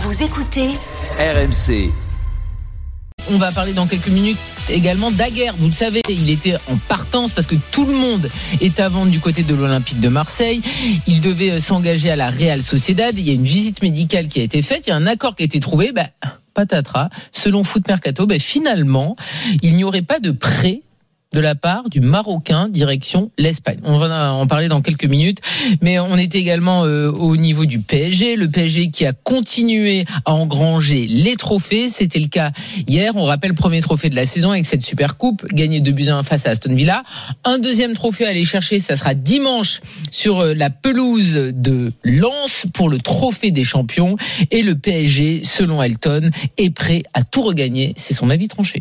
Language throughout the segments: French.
Vous écoutez RMC. On va parler dans quelques minutes également d'Aguerd. Vous le savez, il était en partance parce que tout le monde est à vendre du côté de l'Olympique de Marseille. Il devait s'engager à la Real Sociedad. Il y a une visite médicale qui a été faite. Il y a un accord qui a été trouvé. Patatras. Selon Foot Mercato, finalement, il n'y aurait pas de prêt de la part du Marocain direction l'Espagne. On va en parler dans quelques minutes, mais on était également au niveau du PSG, le PSG qui a continué à engranger les trophées. C'était le cas hier. On rappelle, premier trophée de la saison avec cette super coupe, gagné 2-1 face à Aston Villa. Un deuxième trophée à aller chercher, ça sera dimanche sur la pelouse de Lens pour le trophée des champions. Et le PSG, selon Elton, est prêt à tout regagner. C'est son avis tranché.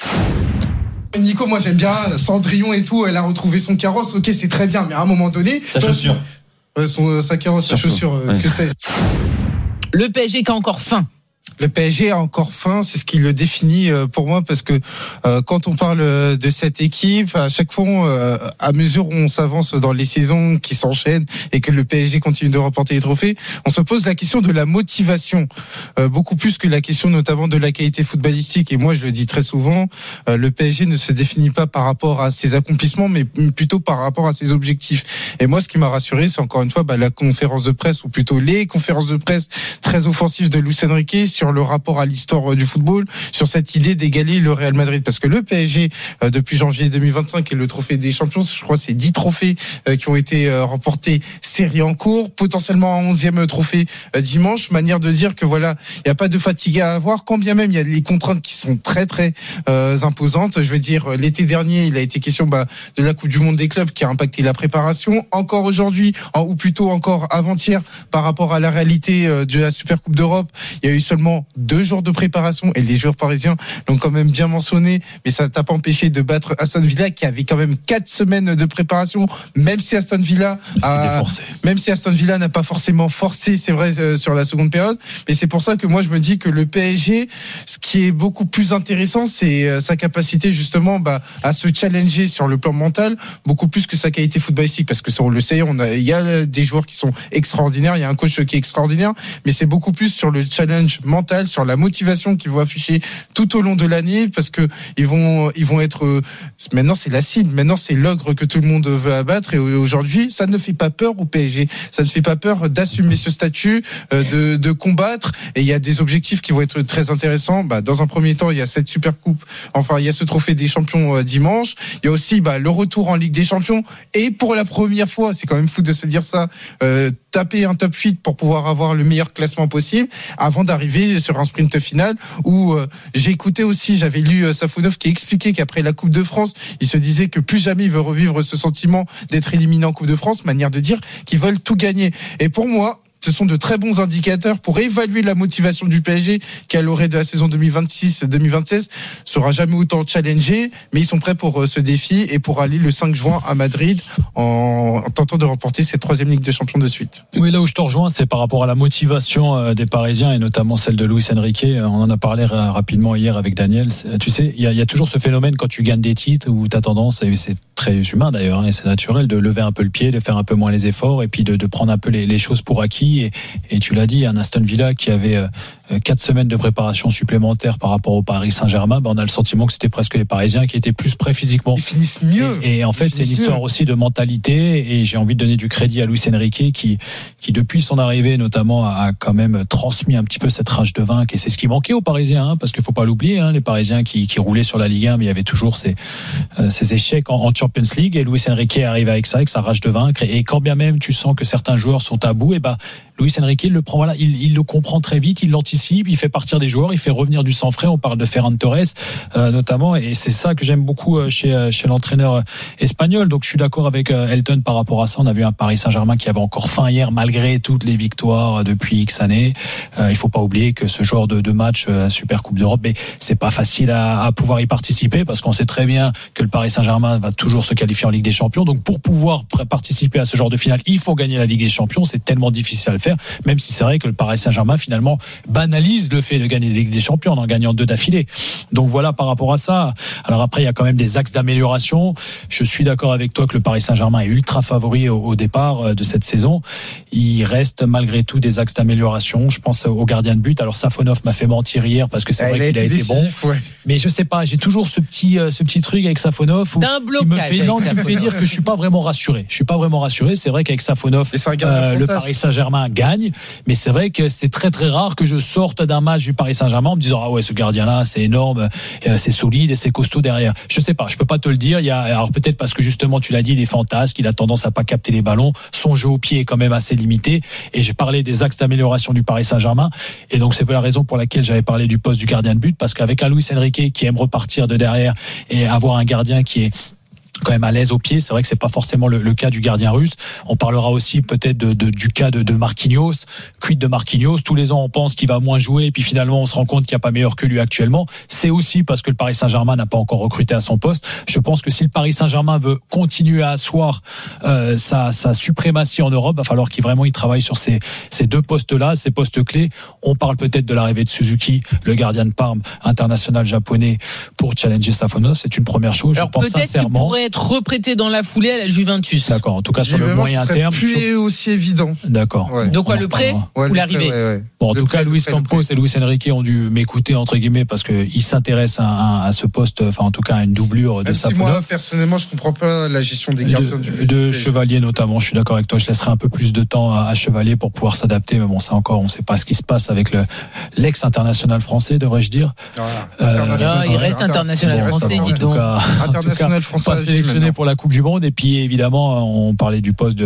Nico, moi j'aime bien Cendrillon et tout, elle a retrouvé son carrosse, ok c'est très bien, mais à un moment donné... Sa chaussure. Sa carrosse, sa chaussure, ce que c'est. Le PSG qui a encore faim. Le PSG a encore faim, c'est ce qui le définit pour moi, parce que quand on parle de cette équipe, à chaque fois, à mesure où on s'avance dans les saisons qui s'enchaînent et que le PSG continue de remporter les trophées, on se pose la question de la motivation, beaucoup plus que la question notamment de la qualité footballistique. Et moi, je le dis très souvent, le PSG ne se définit pas par rapport à ses accomplissements, mais plutôt par rapport à ses objectifs. Et moi, ce qui m'a rassuré, c'est encore une fois la conférence de presse, ou plutôt les conférences de presse très offensives de Luis Enrique sur le rapport à l'histoire du football, sur cette idée d'égaler le Real Madrid. Parce que le PSG, depuis janvier 2025, et le trophée des champions, je crois c'est 10 trophées qui ont été remportés, série en cours, potentiellement un 11e trophée dimanche, manière de dire que voilà, il n'y a pas de fatigue à avoir, quand bien même il y a les contraintes qui sont très très imposantes. Je veux dire, l'été dernier, il a été question de la Coupe du Monde des clubs qui a impacté la préparation. Encore aujourd'hui, ou plutôt encore avant-hier, par rapport à la réalité de la Super Coupe d'Europe, il y a eu seulement 2 jours de préparation, et les joueurs parisiens l'ont quand même bien mentionné, mais ça t'a pas empêché de battre Aston Villa qui avait quand même 4 semaines de préparation, même si Aston Villa n'a pas forcément forcé, c'est vrai, sur la seconde période. Mais c'est pour ça que moi je me dis que le PSG, ce qui est beaucoup plus intéressant, c'est sa capacité justement à se challenger sur le plan mental, beaucoup plus que sa qualité footballistique, parce que ça on le sait, il y a des joueurs qui sont extraordinaires, il y a un coach qui est extraordinaire, mais c'est beaucoup plus sur le challenge mental, sur la motivation qu'ils vont afficher tout au long de l'année, parce que ils vont être, maintenant c'est la cible, maintenant c'est l'ogre que tout le monde veut abattre, et aujourd'hui ça ne fait pas peur au PSG, ça ne fait pas peur d'assumer ce statut, de combattre, et il y a des objectifs qui vont être très intéressants. Dans un premier temps, il y a cette super coupe, il y a ce trophée des champions dimanche, il y a aussi le retour en Ligue des Champions, et pour la première fois, c'est quand même fou de se dire ça, taper un top 8 pour pouvoir avoir le meilleur classement possible avant d'arriver sur un sprint final, où j'ai écouté aussi, j'avais lu Safounov qui expliquait qu'après la Coupe de France, il se disait que plus jamais il veut revivre ce sentiment d'être éliminé en Coupe de France, manière de dire qu'ils veulent tout gagner. Et pour moi, ce sont de très bons indicateurs pour évaluer la motivation du PSG, qui à l'orée de la saison 2026-2026 sera jamais autant challengé, mais ils sont prêts pour ce défi et pour aller le 5 juin à Madrid en tentant de remporter cette 3e Ligue des Champions de suite. Oui, là où je te rejoins, c'est par rapport à la motivation des Parisiens, et notamment celle de Luis Enrique. On en a parlé rapidement hier avec Daniel. Tu sais, il y a toujours ce phénomène quand tu gagnes des titres où tu as tendance, et c'est très humain d'ailleurs, et c'est naturel, de lever un peu le pied, de faire un peu moins les efforts, et puis de prendre un peu les choses pour acquis. Et tu l'as dit, un Aston Villa qui avait 4 semaines de préparation supplémentaires par rapport au Paris Saint-Germain, on a le sentiment que c'était presque les Parisiens qui étaient plus prêts physiquement. Ils finissent mieux. Et en fait, c'est une histoire aussi de mentalité, et j'ai envie de donner du crédit à Luis Enrique qui depuis son arrivée notamment a quand même transmis un petit peu cette rage de vaincre, et c'est ce qui manquait aux Parisiens, parce qu'il faut pas l'oublier, les Parisiens qui roulaient sur la Ligue 1, mais il y avait toujours ces échecs en Champions League, et Luis Enrique arrive avec ça, avec sa rage de vaincre, et quand bien même tu sens que certains joueurs sont à bout, Luis Enrique le prend, il le comprend très vite, il l'anticipe, il fait partir des joueurs, il fait revenir du sang frais. On parle de Ferran Torres notamment, et c'est ça que j'aime beaucoup chez l'entraîneur espagnol. Donc je suis d'accord avec Elton par rapport à ça. On a vu un Paris Saint-Germain qui avait encore faim hier malgré toutes les victoires depuis X années. Il faut pas oublier que ce genre de match, Super Coupe d'Europe, mais c'est pas facile à pouvoir y participer, parce qu'on sait très bien que le Paris Saint-Germain va toujours se qualifier en Ligue des Champions. Donc pour pouvoir participer à ce genre de finale, il faut gagner la Ligue des Champions. C'est tellement difficile à le faire, même si c'est vrai que le Paris Saint-Germain finalement banalise le fait de gagner la Ligue des Champions en gagnant 2 d'affilée. Donc voilà par rapport à ça. Alors après il y a quand même des axes d'amélioration. Je suis d'accord avec toi que le Paris Saint-Germain est ultra favori au départ de cette saison. Il reste malgré tout des axes d'amélioration. Je pense au gardien de but. Alors Safonov m'a fait mentir hier parce que c'est vrai qu'il a été bon. Ouais. Mais je sais pas, j'ai toujours ce petit truc avec Safonov où il me fait dire que je suis pas vraiment rassuré. C'est vrai qu'avec Safonov, le Paris Saint-Germain gagne, mais c'est vrai que c'est très très rare que je sorte d'un match du Paris Saint-Germain en me disant ah ouais ce gardien-là c'est énorme, c'est solide et c'est costaud derrière. Je sais pas, je peux pas te le dire. Alors peut-être parce que justement tu l'as dit, il est fantasque, il a tendance à pas capter les ballons, son jeu au pied est quand même assez limité. Et je parlais des axes d'amélioration du Paris Saint-Germain, et donc c'est la raison pour laquelle j'avais parlé du poste du gardien de but, parce qu'avec un Luis Enrique qui aime repartir de derrière et avoir un gardien qui est quand même à l'aise au pied, c'est vrai que c'est pas forcément le cas du gardien russe. On parlera aussi peut-être du cas de Marquinhos. Quid de Marquinhos? Tous les ans on pense qu'il va moins jouer et puis finalement on se rend compte qu'il n'y a pas meilleur que lui actuellement. C'est aussi parce que le Paris Saint-Germain n'a pas encore recruté à son poste. Je pense que si le Paris Saint-Germain veut continuer à asseoir sa suprématie en Europe, il va falloir qu'il travaille sur ces 2 postes-là, ces postes clés. On parle peut-être de l'arrivée de Suzuki, le gardien de Parme, international japonais, pour challenger Safonov. C'est une première chose. Alors, je pense sincèrement être reprêté dans la foulée à la Juventus. D'accord, en tout cas sur le moyen terme. Plus aussi évident. D'accord. Ouais. Donc le prêt ou l'arrivée. Ouais. Bon, en tout cas, Luis Campos et Luis Enrique ont dû m'écouter entre guillemets parce que ils s'intéressent à ce poste, enfin en tout cas à une doublure de Safonov. Moi personnellement, je comprends pas la gestion des gardiens de Chevalier notamment. Je suis d'accord avec toi. Je laisserai un peu plus de temps à Chevalier pour pouvoir s'adapter. Mais bon, ça encore, on ne sait pas ce qui se passe avec l'ex international français, devrais-je dire. Il reste international français, dis donc. International français. Sélectionné pour la Coupe du Monde, et puis évidemment on parlait du poste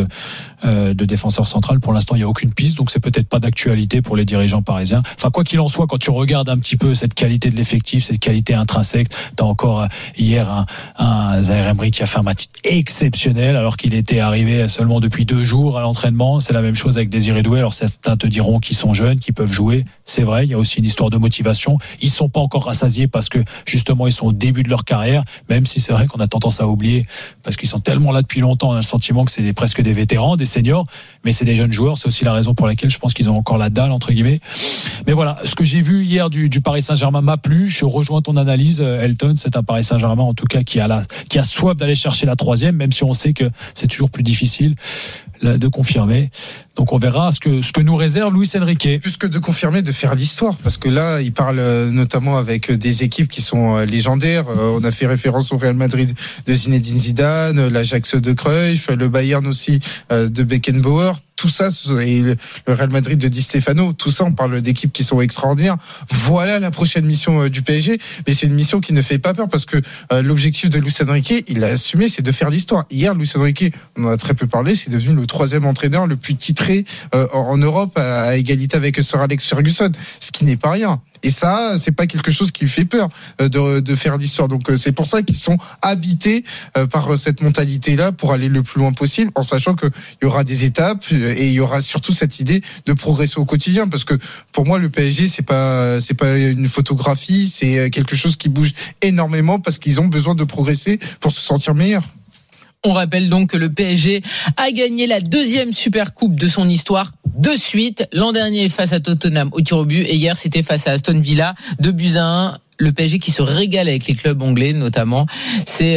de défenseur central. Pour l'instant il n'y a aucune piste, donc c'est peut-être pas d'actualité pour les dirigeants parisiens. Enfin quoi qu'il en soit, quand tu regardes un petit peu cette qualité de l'effectif, cette qualité intrinsèque, t'as encore hier un Zaïre Emery qui a fait un match exceptionnel alors qu'il était arrivé seulement depuis 2 jours à l'entraînement. C'est la même chose avec Désiré Doué. Alors certains te diront qu'ils sont jeunes, qu'ils peuvent jouer, c'est vrai, il y a aussi une histoire de motivation. Ils sont pas encore rassasiés parce que justement ils sont au début de leur carrière, même si c'est vrai qu'on a tendance à oublier parce qu'ils sont tellement là depuis longtemps, on a le sentiment que c'est presque des vétérans, des seniors, mais c'est des jeunes joueurs. C'est aussi la raison pour laquelle je pense qu'ils ont encore la dalle entre guillemets. Mais voilà, ce que j'ai vu hier du Paris Saint-Germain m'a plu. Je rejoins ton analyse, Elton. C'est un Paris Saint-Germain en tout cas qui a soif d'aller chercher la 3e, même si on sait que c'est toujours plus difficile de confirmer. Donc on verra ce que nous réserve Luis Enrique. Plus que de confirmer, de faire l'histoire, parce que là il parle notamment avec des équipes qui sont légendaires. On a fait référence au Real Madrid de Zinedine Zidane, l'Ajax de Cruyff, le Bayern aussi de Beckenbauer. Tout ça, et le Real Madrid de Di Stefano, tout ça, on parle d'équipes qui sont extraordinaires. Voilà la prochaine mission du PSG, mais c'est une mission qui ne fait pas peur parce que l'objectif de Luis Enrique, il l'a assumé, c'est de faire l'histoire. Hier, Luis Enrique, on en a très peu parlé, c'est devenu le 3e entraîneur le plus titré en Europe, à égalité avec Sir Alex Ferguson, ce qui n'est pas rien. Et ça, c'est pas quelque chose qui lui fait peur de faire l'histoire. Donc c'est pour ça qu'ils sont habités par cette mentalité-là pour aller le plus loin possible, en sachant qu'il y aura des étapes et il y aura surtout cette idée de progresser au quotidien. Parce que pour moi, le PSG, c'est pas une photographie, c'est quelque chose qui bouge énormément parce qu'ils ont besoin de progresser pour se sentir meilleurs. On rappelle donc que le PSG a gagné la 2e Supercoupe de son histoire de suite. L'an dernier face à Tottenham au tir au but et hier c'était face à Aston Villa 2-1. Le PSG qui se régale avec les clubs anglais notamment, c'est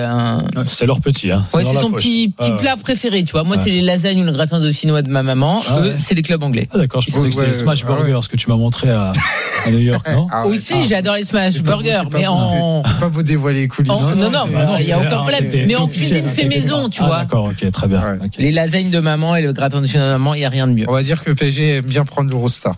c'est leur petit ouais, c'est son petit plat préféré, tu vois. Moi c'est les lasagnes ou le gratin dauphinois de ma maman. Eux c'est les clubs anglais. D'accord, je pensais que c'était les smash burgers que tu m'as montré à New York, non? Aussi j'adore les smash burgers, mais pas vous dévoiler les coulisses. Non, il y a aucun problème, mais en cuisine fait maison, tu vois. D'accord, ok, très bien. Okay. Les lasagnes de maman et le gratin dauphinois de maman, il y a rien de mieux. On va dire que le PSG aime bien prendre l'Eurostar.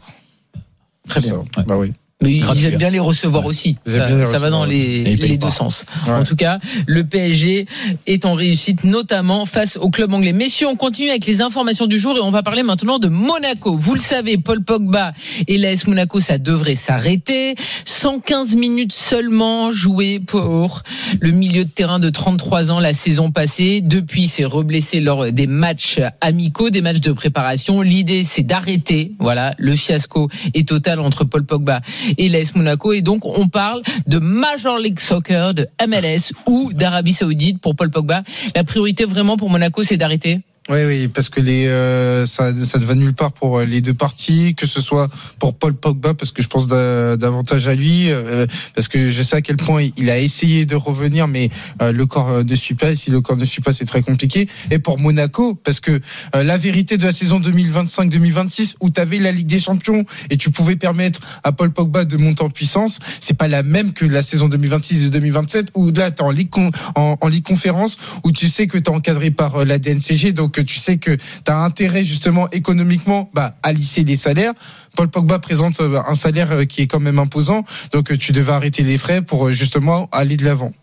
Très bien. Bah oui. Mais ils aiment bien les recevoir aussi. Ça va dans les 2 sens. Ouais. En tout cas, le PSG est en réussite, notamment face au club anglais. Messieurs, on continue avec les informations du jour et on va parler maintenant de Monaco. Vous le savez, Paul Pogba et l'AS Monaco, ça devrait s'arrêter. 115 minutes seulement jouées pour le milieu de terrain de 33 ans la saison passée. Depuis, c'est reblessé lors des matchs amicaux, des matchs de préparation. L'idée, c'est d'arrêter. Voilà, le fiasco est total entre Paul Pogba et l'AS Monaco, et donc on parle de Major League Soccer, de MLS ou d'Arabie Saoudite pour Paul Pogba. La priorité vraiment pour Monaco, c'est d'arrêter. Oui, parce que ça ne va nulle part pour les deux parties, que ce soit pour Paul Pogba, parce que je pense davantage à lui, parce que je sais à quel point il a essayé de revenir, mais le corps ne suit pas, et si le corps ne suit pas, c'est très compliqué. Et pour Monaco, parce que la vérité de la saison 2025-2026, où tu avais la Ligue des Champions, et tu pouvais permettre à Paul Pogba de monter en puissance, c'est pas la même que la saison 2026 et 2027, où là, tu es en Ligue Conférence, où tu sais que tu es encadré par la DNCG, donc que tu sais que tu as intérêt justement économiquement à lisser les salaires. Paul Pogba présente un salaire qui est quand même imposant, donc tu devais arrêter les frais pour justement aller de l'avant.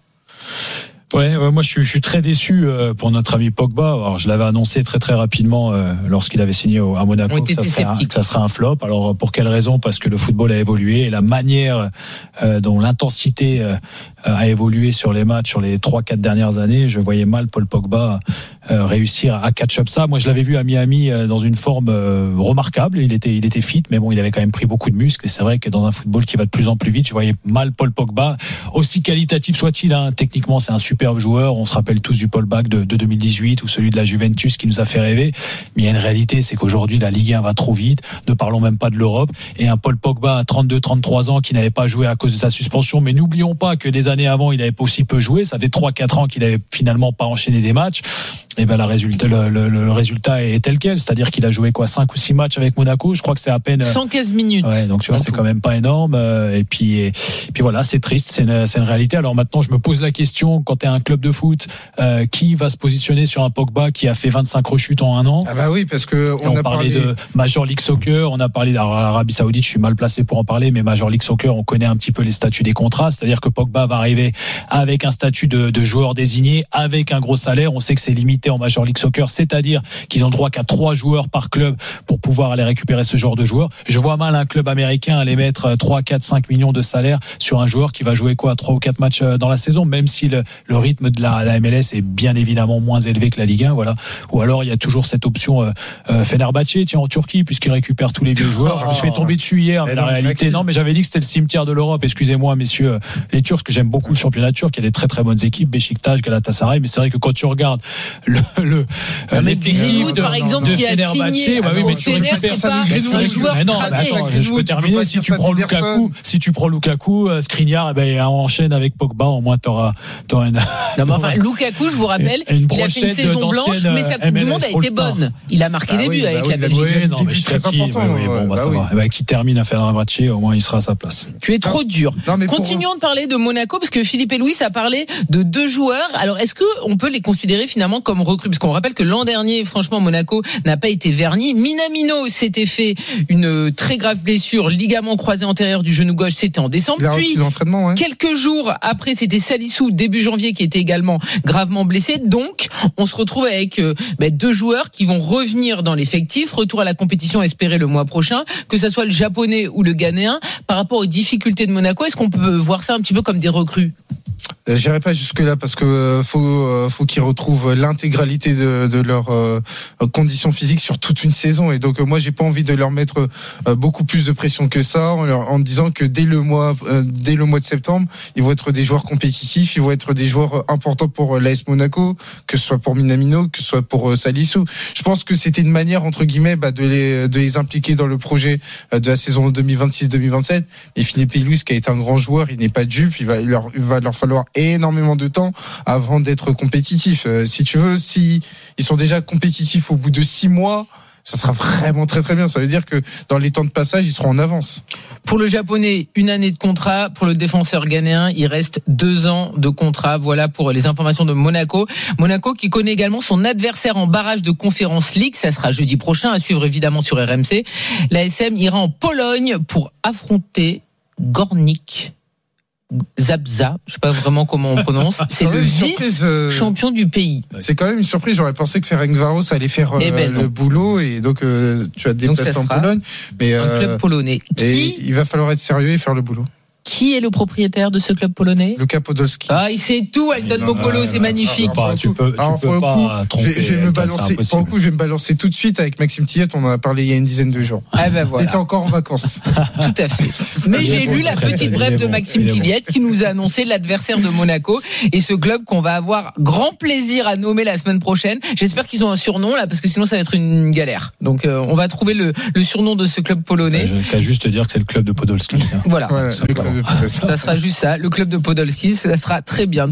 Ouais, moi je suis très déçu pour notre ami Pogba. Alors je l'avais annoncé très très rapidement lorsqu'il avait signé à Monaco que ça serait un flop. Alors pour quelle raison ? Parce que le football a évolué et la manière dont l'intensité a évolué sur les matchs sur les 3-4 dernières années, je voyais mal Paul Pogba réussir à catch up ça. Moi je l'avais vu à Miami dans une forme remarquable, il était fit, mais bon, il avait quand même pris beaucoup de muscles et c'est vrai que dans un football qui va de plus en plus vite, je voyais mal Paul Pogba, aussi qualitatif soit-il, techniquement c'est un super joueur, on se rappelle tous du Paul Pogba de 2018 ou celui de la Juventus qui nous a fait rêver, mais il y a une réalité, c'est qu'aujourd'hui la Ligue 1 va trop vite, ne parlons même pas de l'Europe, et un Paul Pogba à 32-33 ans qui n'avait pas joué à cause de sa suspension, mais n'oublions pas que des années avant il avait aussi peu joué, ça fait 3-4 ans qu'il avait finalement pas enchaîné des matchs, et le résultat est tel quel, c'est-à-dire qu'il a joué 5 ou 6 matchs avec Monaco, je crois que c'est à peine 115 minutes. Ouais, donc tu vois, c'est quand même pas énorme, et puis voilà, c'est triste, c'est une réalité. Alors maintenant je me pose la question, quand tu es un club de foot, qui va se positionner sur un Pogba qui a fait 25 rechutes en un an? Ah bah oui, parce que on a parlé de Major League Soccer, on a parlé d'Arabie Saoudite, je suis mal placé pour en parler, mais Major League Soccer, on connaît un petit peu les statuts des contrats, c'est-à-dire que Pogba va arriver avec un statut de joueur désigné, avec un gros salaire, on sait que c'est limité en Major League Soccer, c'est-à-dire qu'ils ont le droit qu'à 3 joueurs par club pour pouvoir aller récupérer ce genre de joueurs. Je vois mal un club américain aller mettre 3, 4, 5 millions de salaire sur un joueur qui va jouer 3 ou 4 matchs dans la saison, même si le rythme de la MLS est bien évidemment moins élevé que la Ligue 1, voilà. Ou alors il y a toujours cette option Fenerbahçe, en Turquie, puisqu'il récupère tous les vieux joueurs. Je me suis fait tomber dessus hier, mais la réalité, non, mais j'avais dit que c'était le cimetière de l'Europe. Excusez-moi, messieurs les Turcs, que j'aime beaucoup le championnat turc, il y a des très très bonnes équipes, Beşiktaş, Galatasaray, mais c'est vrai que quand tu regardes l'effectif par exemple, de qui a signé, oui, mais tu récupères ça. Mais non, attends, je peux terminer. Si tu prends Lukaku, Skriniar, enchaîne avec Pogba, au moins t'auras une. Non, mais enfin, Lukaku, je vous rappelle, il a fait une saison blanche, mais sa Coupe du Monde a été bonne. Il a marqué des buts avec la Belgique. Oui, très important. Ça va. Qui termine à faire un match, au moins il sera à sa place. Tu es trop dur. Continuons de parler de Monaco, parce que Philippe et Louis a parlé de 2 joueurs. Alors, est-ce qu'on peut les considérer finalement comme recrues? Parce qu'on rappelle que l'an dernier, franchement, Monaco n'a pas été verni. Minamino s'était fait une très grave blessure, ligament croisé antérieur du genou gauche, c'était en décembre. Puis, quelques jours après, c'était Salissou, début janvier, qui était également gravement blessé. Donc, on se retrouve avec 2 joueurs qui vont revenir dans l'effectif, retour à la compétition espéré le mois prochain, que ça soit le japonais ou le ghanéen. Par rapport aux difficultés de Monaco, est-ce qu'on peut voir ça un petit peu comme des recrues? J'irai pas jusque là parce que faut qu'ils retrouvent l'intégralité de leurs conditions physiques sur toute une saison, et donc moi j'ai pas envie de leur mettre beaucoup plus de pression que ça en disant que dès le mois de septembre ils vont être des joueurs compétitifs, ils vont être des joueurs importants pour l'AS Monaco, que ce soit pour Minamino, que ce soit pour Salissou. Je pense que c'était une manière entre guillemets de les impliquer dans le projet de la saison 2026-2027. Et Philippe Luis, qui a été un grand joueur, il n'est pas dupe, il va leur falloir énormément de temps avant d'être compétitif. Si tu veux, si ils sont déjà compétitifs au bout de 6 mois, ça sera vraiment très très bien. Ça veut dire que dans les temps de passage, ils seront en avance. Pour le japonais, 1 année de contrat. Pour le défenseur ghanéen, il reste 2 ans de contrat. Voilà pour les informations de Monaco. Monaco qui connaît également son adversaire en barrage de Conference League. Ça sera jeudi prochain, à suivre évidemment sur RMC. L'ASM ira en Pologne pour affronter Górnik Zabrze, je sais pas vraiment comment on prononce. C'est le vice-champion du pays. C'est quand même une surprise. J'aurais pensé que Ferencváros allait faire le boulot, et donc tu vas te déplacer en Pologne. Mais un club polonais. Il va falloir être sérieux et faire le boulot. Qui est le propriétaire de ce club polonais? Luka Podolski. Ah, il sait tout, Elton Bokolo, c'est magnifique. Tu peux pas tromper. Je vais me balancer. Pour le coup, je vais me balancer tout de suite avec Maxime Tillet. On en a parlé il y a une dizaine de jours. Ah ben voilà. T'étais encore en vacances. Tout à fait. Mais j'ai lu la petite brève de Maxime Tillet qui nous a annoncé l'adversaire de Monaco et ce club qu'on va avoir grand plaisir à nommer la semaine prochaine. J'espère qu'ils ont un surnom là parce que sinon ça va être une galère. Donc on va trouver le surnom de ce club polonais. Je vais juste te dire que c'est le club de Podolski. Voilà. Ouais, ça sera juste ça. Le club de Podolski, ça sera très bien.